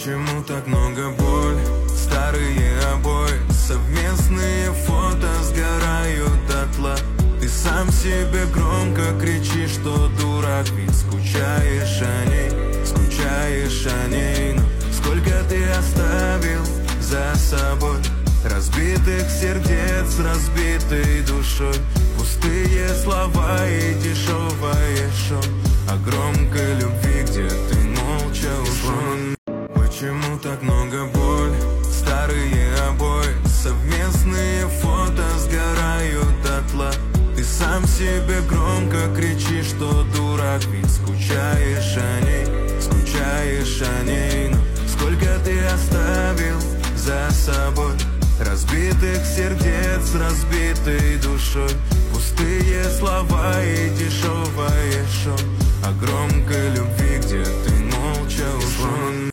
Почему так много боли? Старые обои, совместные фото сгорают дотла. Ты сам себе громко кричишь, что дурак, ведь скучаешь о ней. Но сколько ты оставил за собой разбитых сердец, разбитой душой. Пустые слова и дешевое шоу о громкой любви, где ты молча ушел. Почему так много боли? Старые обои, совместные фото сгорают дотла. Ты сам себе громко кричишь, что дурак, ведь скучаешь о ней. Но сколько ты оставил за собой разбитых сердец, разбитой душой. Пустые слова и дешевое шоу о громкой любви, где ты